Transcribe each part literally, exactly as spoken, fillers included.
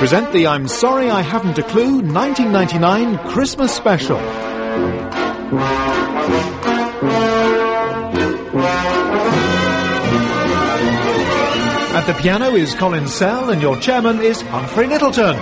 present the I'm Sorry I Haven't a Clue nineteen ninety-nine Christmas Special. At the piano is Colin Sell and your chairman is Humphrey Littleton.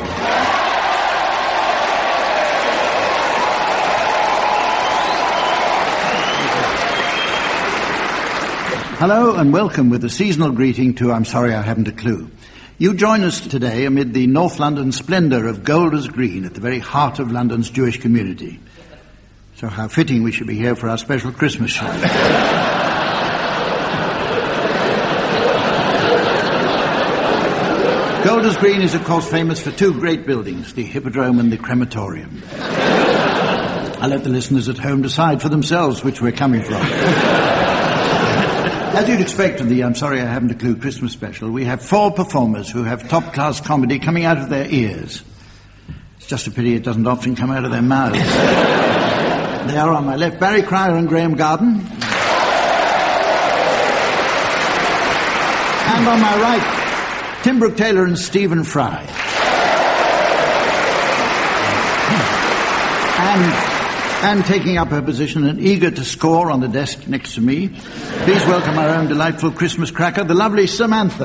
Hello and welcome with a seasonal greeting to I'm Sorry I Haven't a Clue. You join us today amid the North London splendour of Golders Green at the very heart of London's Jewish community. So how fitting we should be here for our special Christmas show. Golders Green is of course famous for two great buildings, the Hippodrome and the Crematorium. I'll let the listeners at home decide for themselves which we're coming from. As you'd expect of the I'm Sorry I Haven't a Clue Christmas special, we have four performers who have top-class comedy coming out of their ears. It's just a pity it doesn't often come out of their mouths. They are on my left, Barry Cryer and Graham Garden. And on my right, Tim Brooke-Taylor and Stephen Fry. And... And taking up her position and eager to score on the desk next to me, please welcome our own delightful Christmas cracker, the lovely Samantha.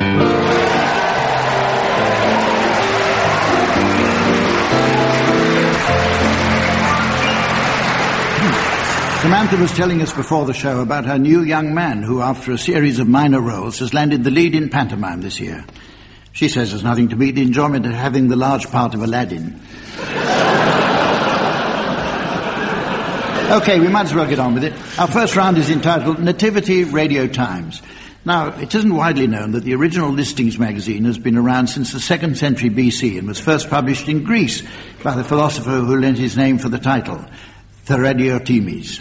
Samantha was telling us before the show about her new young man who, after a series of minor roles, has landed the lead in pantomime this year. She says there's nothing to beat the enjoyment of having the large part of Aladdin. Okay, we might as well get on with it. Our first round is entitled Nativity Radio Times. Now, it isn't widely known that the original Listings magazine has been around since the second century B C and was first published in Greece by the philosopher who lent his name for the title, Theradiotimes.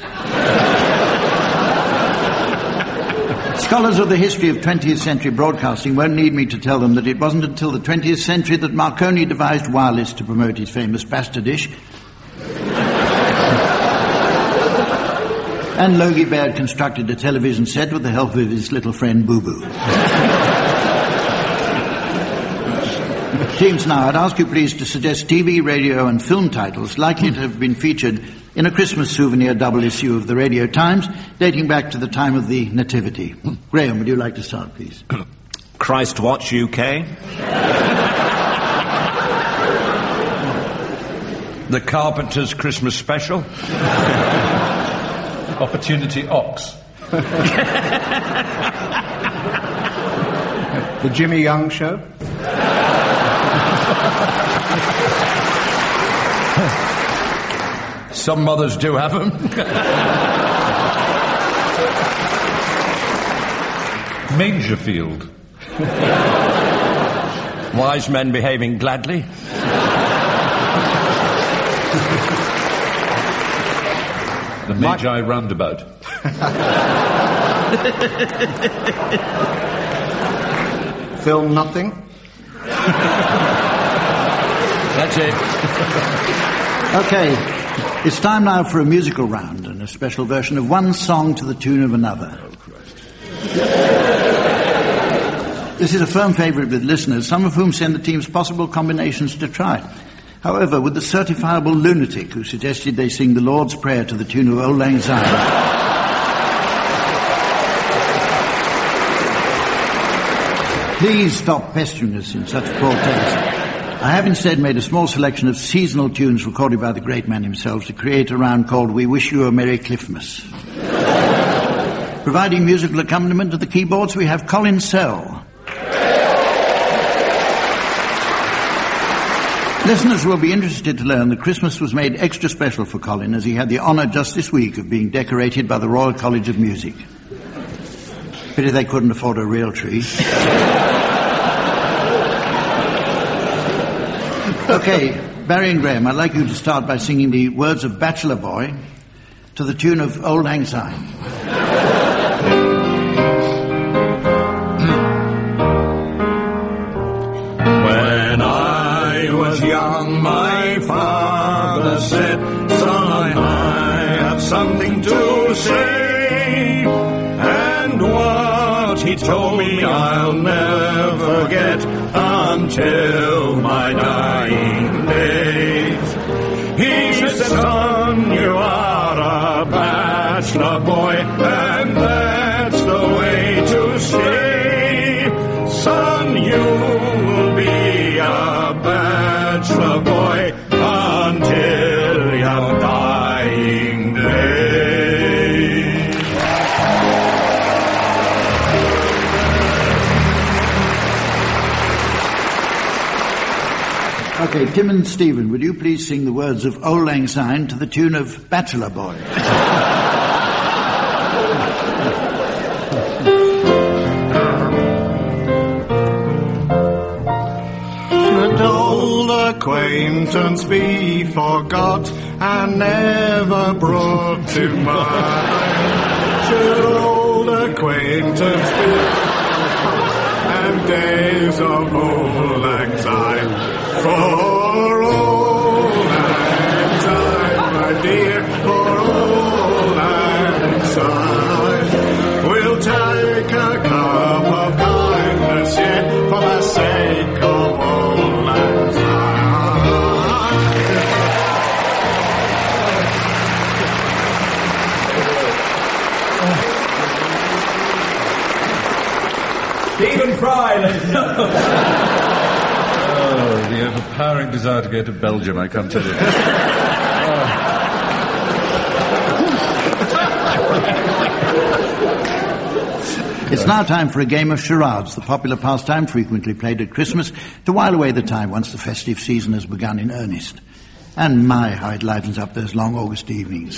Scholars of the history of twentieth century broadcasting won't need me to tell them that it wasn't until the twentieth century that Marconi devised wireless to promote his famous pasta dish. And Logie Baird constructed a television set with the help of his little friend Boo Boo. Teams, now, I'd ask you please to suggest T V, radio and film titles likely to have been featured in a Christmas souvenir double issue of the Radio Times, dating back to the time of the Nativity. Graham, would you like to start, please? Christ Watch U K. The Carpenter's Christmas Special. Opportunity Ox. The Jimmy Young Show. Some mothers do have them. Mangerfield. Wise men behaving gladly. The Magi Roundabout. Film Nothing. That's it. Okay, it's time now for a musical round and a special version of one song to the tune of another. Oh, Christ. This is a firm favourite with listeners, some of whom send the team's possible combinations to try. However, with the certifiable lunatic who suggested they sing the Lord's Prayer to the tune of Auld Lang Syne. Please stop pestering us in such poor taste. I have instead made a small selection of seasonal tunes recorded by the great man himself to create a round called We Wish You a Merry Cliffmas. Providing musical accompaniment to the keyboards, we have Colin Sell. Listeners will be interested to learn that Christmas was made extra special for Colin as he had the honour just this week of being decorated by the Royal College of Music. Pity they couldn't afford a real tree. Okay, Barry and Graham, I'd like you to start by singing the words of Bachelor Boy to the tune of Auld Lang Syne. Young, my father said, son, I have something to say, and what he told me I'll never forget. until my dying days. He said, son, you are a bachelor boy, and that's the way to stay. Son, you'll be a bachelor boy until your dying day. Okay, Tim and Stephen, would you please sing the words of Auld Lang Syne to the tune of Bachelor Boy? Should old acquaintance be forgot and never brought to mind? Should old acquaintance be and days of Auld Lang Syne? For Auld Lang Syne, my dear, for Auld Lang Syne, we'll take a cup of kindness yet for the sake of Auld Lang Syne. Stephen Fry, ladies and gentlemen. Oh, the overpowering desire to go to Belgium, I can't tell you. It's now time for a game of charades, the popular pastime frequently played at Christmas to while away the time once the festive season has begun in earnest. And my, how it livens up those long August evenings.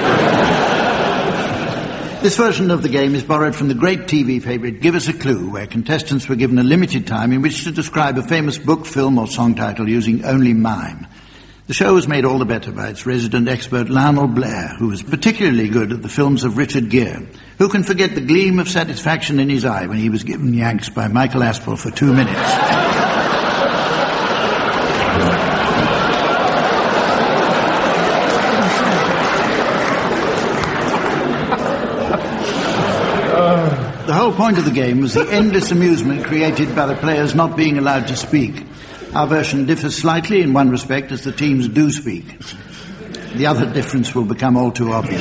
This version of the game is borrowed from the great T V favourite Give Us a Clue, where contestants were given a limited time in which to describe a famous book, film or song title using only mime. The show was made all the better by its resident expert Lionel Blair, who was particularly good at the films of Richard Gere. Who can forget the gleam of satisfaction in his eye when he was given Yanks by Michael Aspel for two minutes? The whole point of the game was the endless amusement created by the players not being allowed to speak. Our version differs slightly in one respect, as the teams do speak. The other difference will become all too obvious.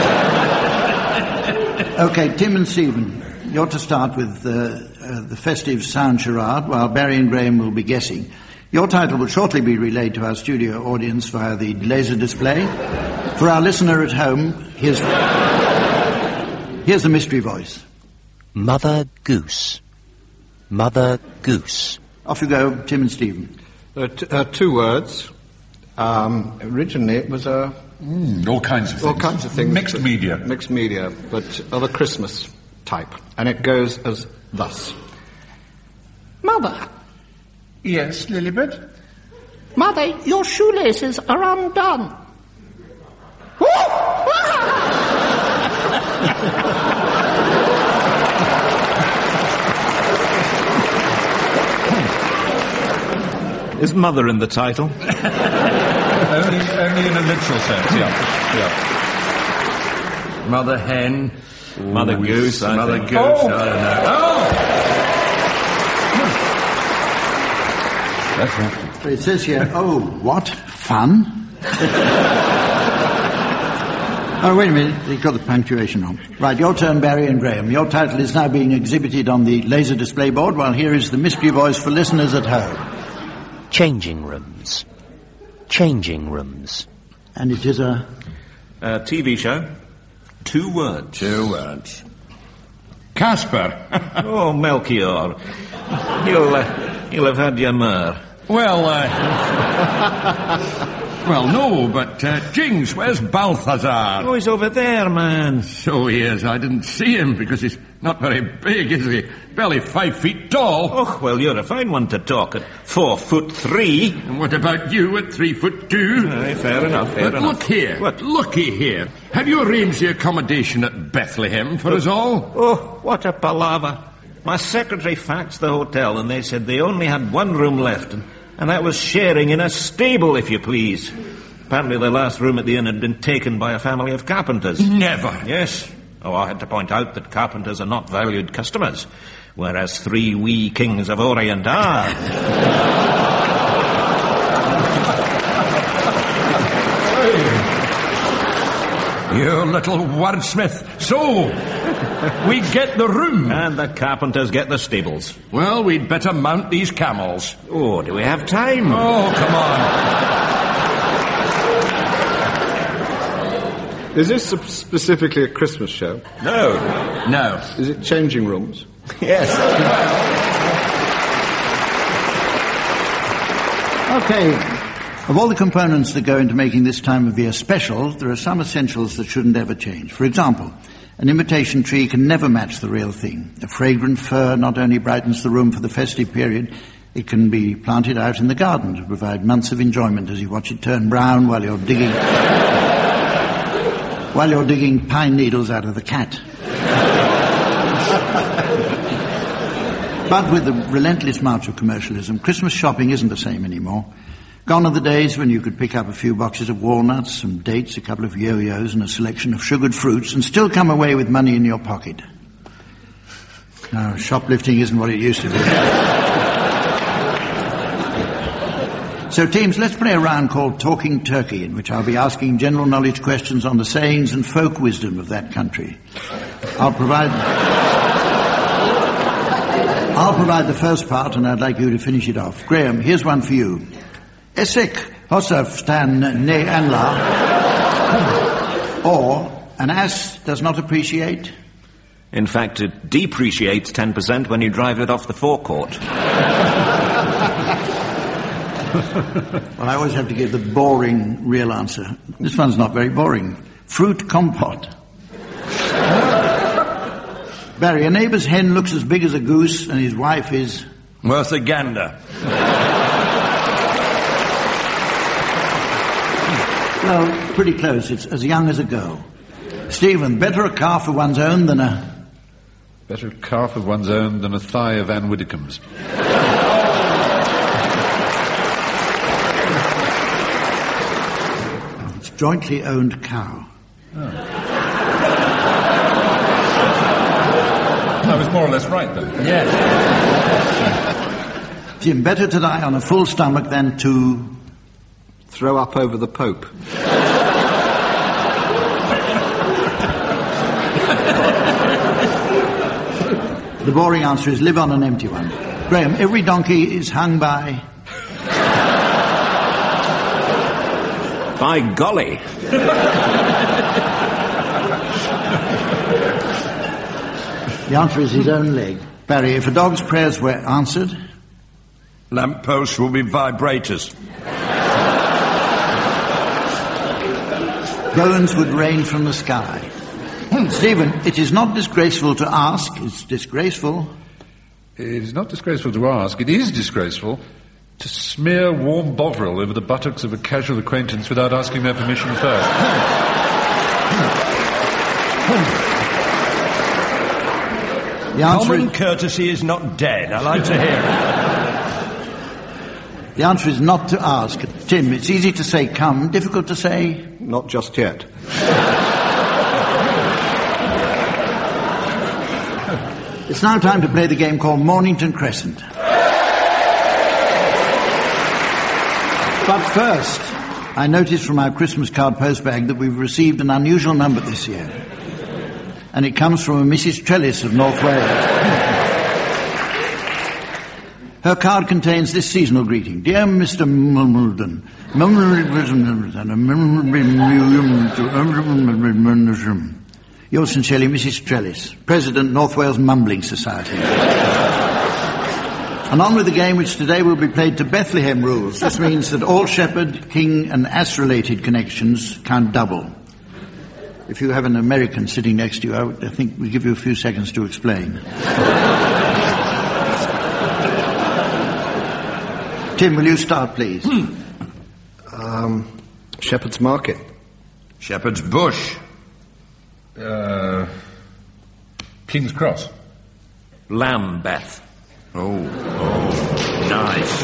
Okay, Tim and Stephen, you're to start with uh, uh, the festive sound charade, while Barry and Graham will be guessing. Your title will shortly be relayed to our studio audience via the laser display. For our listener at home, here's, here's the mystery voice. Mother Goose. Mother Goose. Off you go, Tim and Stephen. Uh, t- uh, two words. Um, originally it was a... Mm, all kinds of things. All kinds of things. Mixed media. Mixed media, but of a Christmas type. And it goes as thus. Mother. Yes, Lilibet? Mother, your shoelaces are undone. Is mother in the title? only, only in a literal sense, yeah. yeah. Mother hen. Mother Ooh, goose, I Mother think. goose, Oh. I don't know. Oh! That's right. It says here, oh, what? Fun? Oh, wait a minute, you got the punctuation wrong. Right, your turn, Barry and Graham. Your title is now being exhibited on the laser display board, while here is the mystery voice for listeners at home. Changing rooms. Changing rooms. And it is a... A T V show. Two words. Two words. Casper. Oh, Melchior. You'll, uh, you'll have had your myrrh. Well, uh... well, no, but, uh, Jings, where's Balthazar? Oh, he's over there, man. So he is. I didn't see him because he's not very big, is he? Barely five feet tall. Oh, well, you're a fine one to talk at four foot three. And what about you at three foot two? Aye, fair enough, fair But enough. look here. What? Looky here. Have you arranged the accommodation at Bethlehem for us all? Oh, what a palaver. My secretary faxed the hotel and they said they only had one room left, and, and that was sharing in a stable, if you please. Apparently the last room at the inn had been taken by a family of carpenters. Never. Yes. Oh, I had to point out that carpenters are not valued customers. whereas three wee kings of Orient are. You little wordsmith. So, we get the room. And the carpenters get the stables. Well, we'd better mount these camels. Oh, do we have time? Oh, come on. Is this specifically a Christmas show? No. No. Is it changing rooms? Yes. Okay. Of all the components that go into making this time of year special, there are some essentials that shouldn't ever change. For example, an imitation tree can never match the real thing. A fragrant fir not only brightens the room for the festive period, it can be planted out in the garden to provide months of enjoyment as you watch it turn brown while you're digging while you're digging pine needles out of the cat. But with the relentless march of commercialism, Christmas shopping isn't the same anymore. Gone are the days when you could pick up a few boxes of walnuts, some dates, a couple of yo-yos and a selection of sugared fruits and still come away with money in your pocket. No, shoplifting isn't what it used to be. So teams, let's play a round called Talking Turkey, in which I'll be asking general knowledge questions on the sayings and folk wisdom of that country. I'll provide... I'll provide the first part and I'd like you to finish it off. Graham, here's one for you. Esek Hosafstan Ne Anla, or an ass does not appreciate. In fact, it depreciates ten percent when you drive it off the forecourt. Well, I always have to give the boring real answer. This one's not very boring. Fruit compote. Barry, a neighbour's hen looks as big as a goose and his wife is... worth a gander. Well, pretty close. It's as young as a girl. Stephen, better a calf of one's own than a... Better a calf of one's own than a thigh of Anne Widdecombe's. It's jointly owned cow. Oh. I was more or less right, then. Yes. Jim, better to die on a full stomach than to... throw up over the Pope. The boring answer is live on an empty one. Graham, every donkey is hung by... By golly. The answer is his own leg. Barry, if a dog's prayers were answered... Lampposts will be vibrators. Bones would rain from the sky. Stephen, it is not disgraceful to ask, it's disgraceful. It is not disgraceful to ask, it is disgraceful to smear warm Bovril over the buttocks of a casual acquaintance without asking their permission first. The answer Common is, courtesy is not dead. I like to hear it. the answer is not to ask. Tim, it's easy to say come, difficult to say... Not just yet. It's now time to play the game called Mornington Crescent. But first, I noticed from our Christmas card postbag that we've received an unusual number this year. And it comes from a Missus Trellis of North Wales. Her card contains this seasonal greeting. Dear Mister Mumbledon, yours sincerely, Missus Trellis, President, North Wales Mumbling Society. And on with the game, which today will be played to Bethlehem rules. This means that all shepherd, king and ass-related connections count double. If you have an American sitting next to you, I, would, I think we'll give you a few seconds to explain. Tim, will you start, please? Hmm. Um, Shepherd's Market. Shepherd's Bush. Uh, King's Cross. Lambeth. Oh, oh, nice.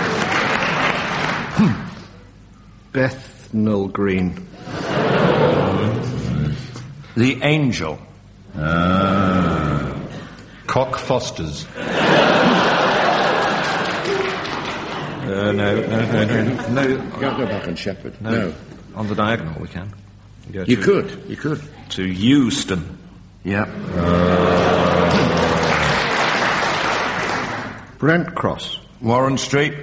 Bethnal Green. The Angel. Ah. Cock Fosters. Uh, no, no, no, no, no. You can't go back on Shepherd. No. No. On the diagonal we can. Go You to- could. You could. To Euston. Yeah. Brent Cross. Warren Street.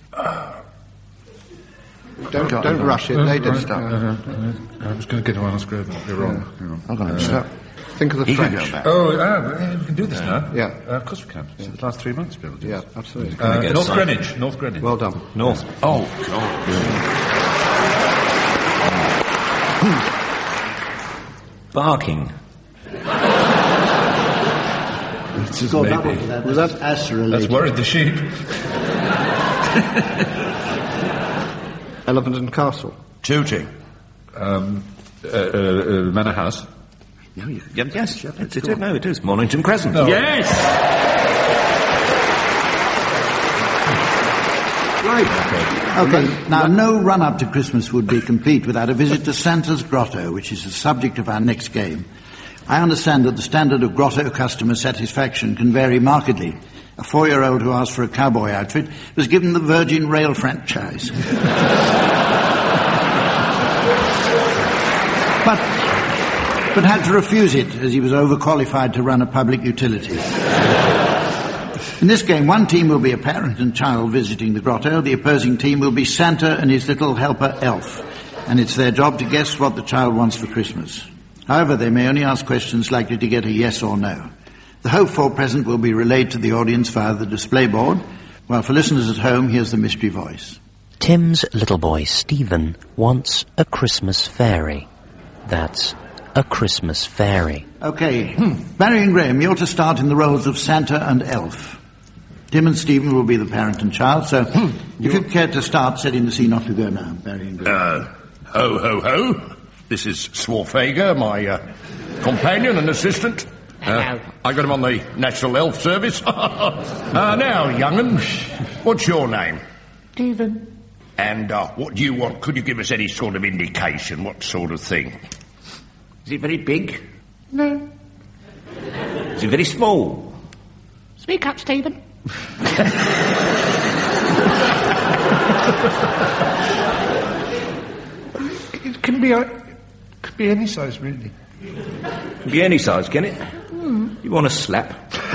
Don't, Got don't it. rush it. They did stuff. Uh, I was going to get to Arnold's Grove. You're wrong. You're wrong. I'm going to stop. Think of the He can French. go back. Oh, ah, we can do this now. Yeah. Uh, of course we can. It's the last three months, Bill. Yeah, absolutely. Uh, get North signed. Greenwich. North Greenwich. Well done. North. Oh, God. Barking. It's just Got maybe. that one for that. Was That's that- as related. That's worried the sheep. Elephant and Castle. Tooting. Um, uh, uh, uh, Manor House. No, you Yeah, yes, it's, it is. No, it is. Mornington Crescent. No. Yes! Okay, now no run-up to Christmas would be complete without a visit to Santa's Grotto, which is the subject of our next game. I understand that the standard of Grotto customer satisfaction can vary markedly. A four-year-old who asked for a cowboy outfit was given the Virgin Rail franchise. but, but had to refuse it as he was overqualified to run a public utility. In this game, one team will be a parent and child visiting the grotto. The opposing team will be Santa and his little helper elf. And it's their job to guess what the child wants for Christmas. However, they may only ask questions likely to get a yes or no. The hoped-for present will be relayed to the audience via the display board, while for listeners at home, here's the mystery voice. Tim's little boy Stephen wants a Christmas fairy. That's a Christmas fairy. Okay, Barry and Graham, you're to start in the roles of Santa and elf. Tim and Stephen will be the parent and child, so if you'd care to start setting the scene, off you go now, Barry and Graham. Uh, ho, ho, ho. This is Swarfager, my uh, companion and assistant. Uh, I got him on the National Health Service. uh, now, young'un, what's your name? Stephen. And uh, what do you want? Could you give us any sort of indication? What sort of thing? Is it very big? No. Is it very small? Speak up, Stephen. It can be, a, could be any size, really. Can be any size, can it? Hmm. You want a slap?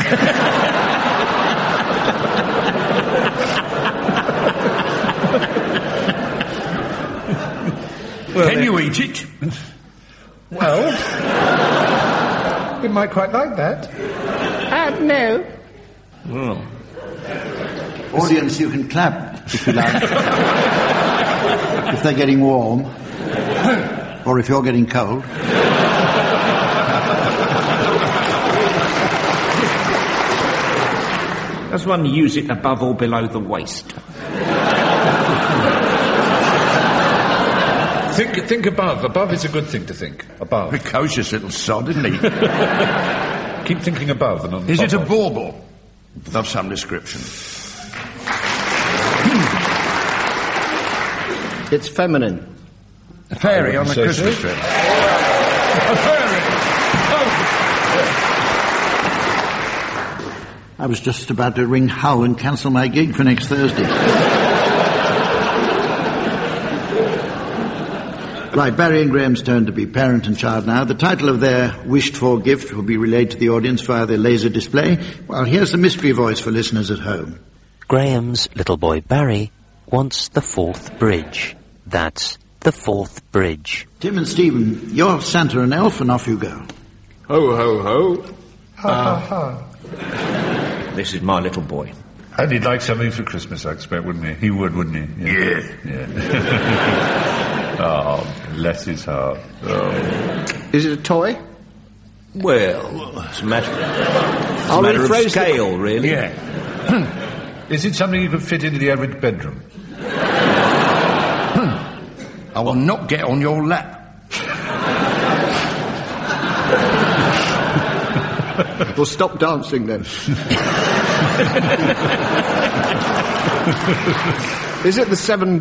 Well, Can you eat it? Well, you might quite like that. Uh, no. Well, Audience, you can clap, if you like. If they're getting warm. Or if you're getting cold. does one use it above or below the waist? Think, think above. Above is a good thing to think. Above. Precocious little sod, isn't he? Keep thinking above and on Is top it a of. bauble of some description? It's feminine. A fairy on a say Christmas so. tree. A fairy! I was just about to ring Hull and cancel my gig for next Thursday. Right, Barry and Graham's turn to be parent and child now. The title of their wished-for gift will be relayed to the audience via their laser display. Well, here's the mystery voice for listeners at home. Graham's little boy Barry wants the fourth bridge. That's the fourth bridge. Tim and Stephen, you're Santa and elf, and off you go. Ho, ho, ho. Ha, ha, ha. This is my little boy. And he'd like something for Christmas, I expect, wouldn't he? He would, wouldn't he? Yeah. Yeah. Oh, bless his heart. Oh. Is it a toy? Well, it's a matter, it's a I'll matter of rephrase the- scale, really. Yeah. Is it something you could fit into the average bedroom? I will not get on your lap. Well, stop dancing then. Is it the Severn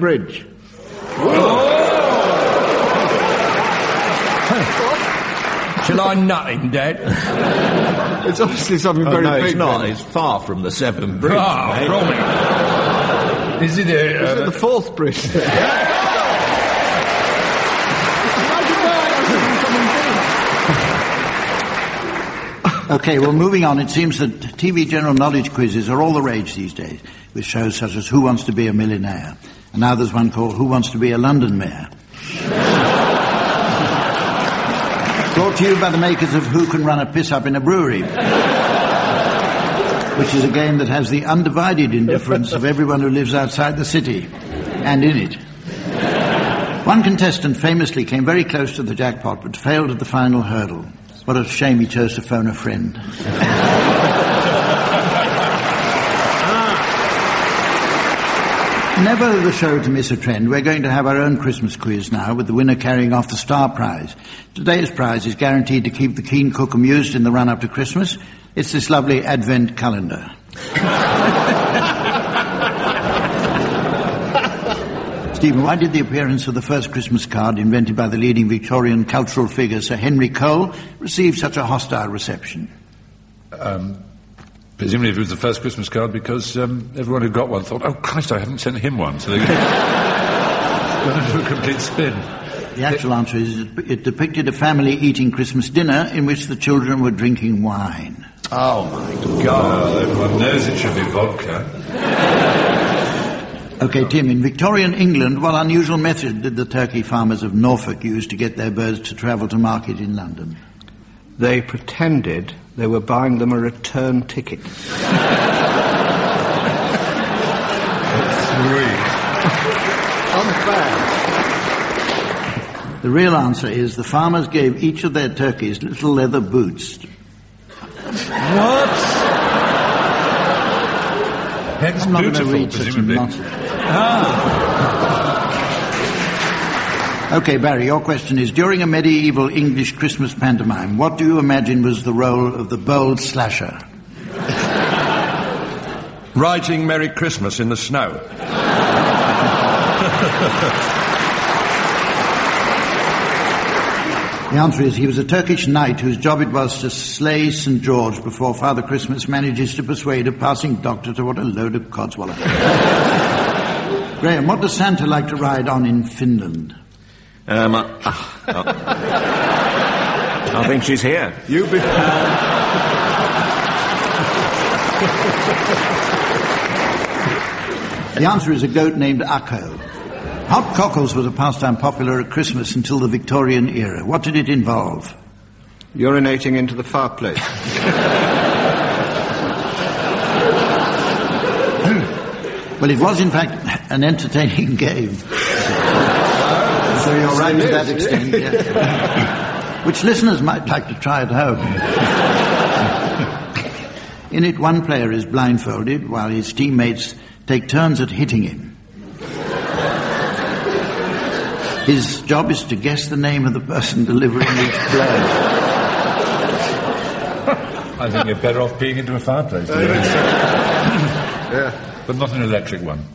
Shall I nut him, Dad? It's obviously something Oh, very no, big. it's not. then. It's far from the Severn Bridge. Ah, mate. from it. Is it a... Is it Uh, the fourth bridge? Okay, well, moving on, it seems that T V general knowledge quizzes are all the rage these days, with shows such as Who Wants to Be a Millionaire? And now there's one called Who Wants to Be a London Mayor? Brought to you by the makers of Who Can Run a Piss Up in a Brewery, which is a game that has the undivided indifference of everyone who lives outside the city and in it. One contestant famously came very close to the jackpot but failed at the final hurdle. What a shame he chose to phone a friend. Never the show to miss a trend. We're going to have our own Christmas quiz now, with the winner carrying off the star prize. Today's prize is guaranteed to keep the keen cook amused in the run-up to Christmas. It's this lovely Advent calendar. Stephen, why did the appearance of the first Christmas card invented by the leading Victorian cultural figure Sir Henry Cole receive such a hostile reception? um, presumably it was the first Christmas card because um, everyone who got one thought, oh, Christ, I haven't sent him one. So they got into a complete spin. The actual answer is it depicted a family eating Christmas dinner in which the children were drinking wine. Oh, my God, oh, everyone knows it should be vodka. Okay, Tim, in Victorian England, what unusual method did the turkey farmers of Norfolk use to get their birds to travel to market in London? They pretended they were buying them a return ticket. Unfair. The real answer is the farmers gave each of their turkeys little leather boots. What? Hence I'm not going to beautiful, read such presumably. nonsense. Okay, Barry, your question is, during a medieval English Christmas pantomime, what do you imagine was the role of the bold slasher? Writing Merry Christmas in the snow. The answer is he was a Turkish knight whose job it was to slay Saint George before Father Christmas manages to persuade a passing doctor to what a load of codswallop. Graham, what does Santa like to ride on in Finland? Um, uh, uh, I think she's here. You be... The answer is a goat named Akko. Hot cockles was a pastime popular at Christmas until the Victorian era. What did it involve? Urinating into the fireplace. Well, it was in fact an entertaining game. So you're right to that extent, yeah. Which listeners might like to try at home. In it, one player is blindfolded while his teammates take turns at hitting him. His job is to guess the name of the person delivering each blow. I think you're better off peeing into a fireplace. Yeah. But not an electric one.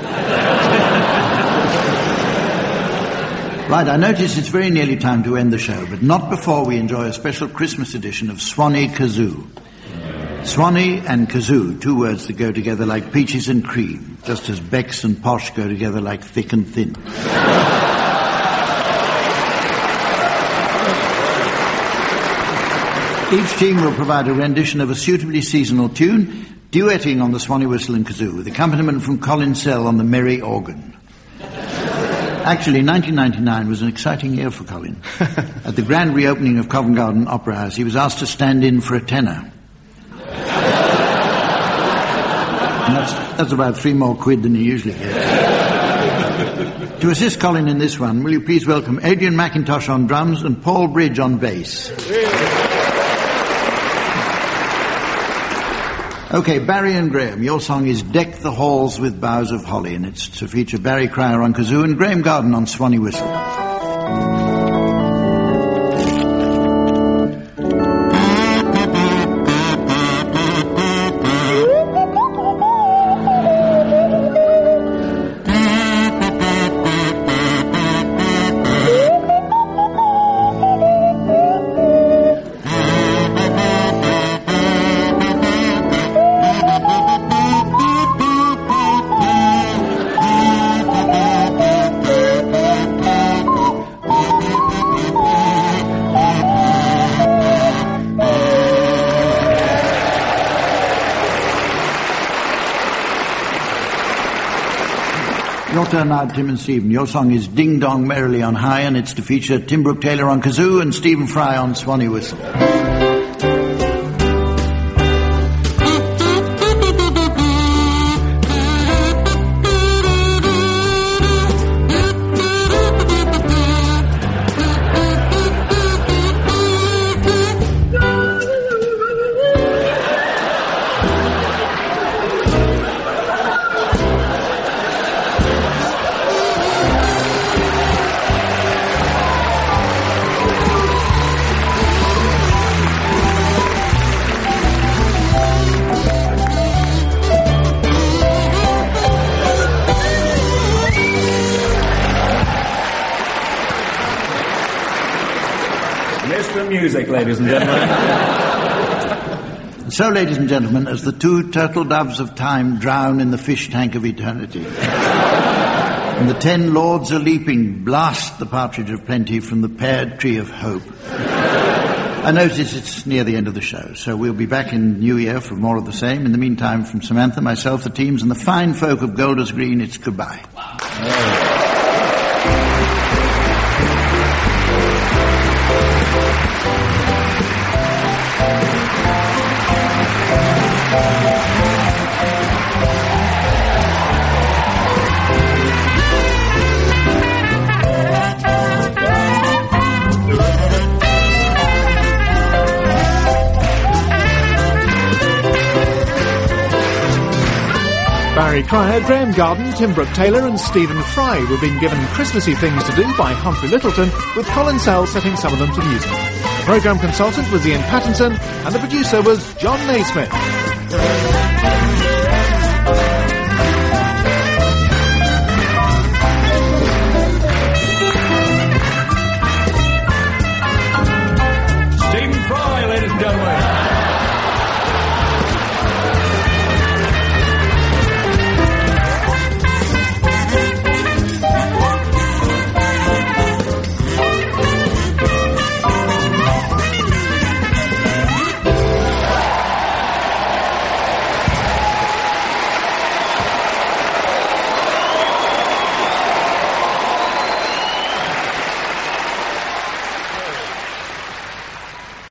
Right, I notice it's very nearly time to end the show, but not before we enjoy a special Christmas edition of Swanee Kazoo. Swanee and kazoo, two words that go together like peaches and cream, just as Bex and posh go together like thick and thin. Each team will provide a rendition of a suitably seasonal tune, duetting on the Swanee whistle and kazoo, with accompaniment from Colin Sell on the merry organ. Actually, nineteen ninety-nine was an exciting year for Colin. At the grand reopening of Covent Garden Opera House, he was asked to stand in for a tenor. And that's, that's about three more quid than he usually gets. To assist Colin in this one, will you please welcome Adrian McIntosh on drums and Paul Bridge on bass. Okay, Barry and Graham, your song is Deck the Halls with Boughs of Holly, and it's to feature Barry Cryer on kazoo and Graham Garden on Swanee whistle. turn now to Tim and Stephen. Your song is Ding Dong Merrily on High, and it's to feature Tim Brooke Taylor on kazoo and Stephen Fry on swanee whistle. Music, ladies and gentlemen. So, ladies and gentlemen, as the two turtle doves of time drown in the fish tank of eternity, and the ten lords a leaping blast the partridge of plenty from the peared tree of hope, I notice it's near the end of the show, so we'll be back in New Year for more of the same. In the meantime, from Samantha, myself, the teams, and the fine folk of Golders Green, it's goodbye. Wow. Oh. Barry Cryer, Graham Garden, Tim Brooke Taylor and Stephen Fry were being given Christmassy things to do by Humphrey Littleton, with Colin Sell setting some of them to music. The programme consultant was Ian Pattinson and the producer was John Naismith.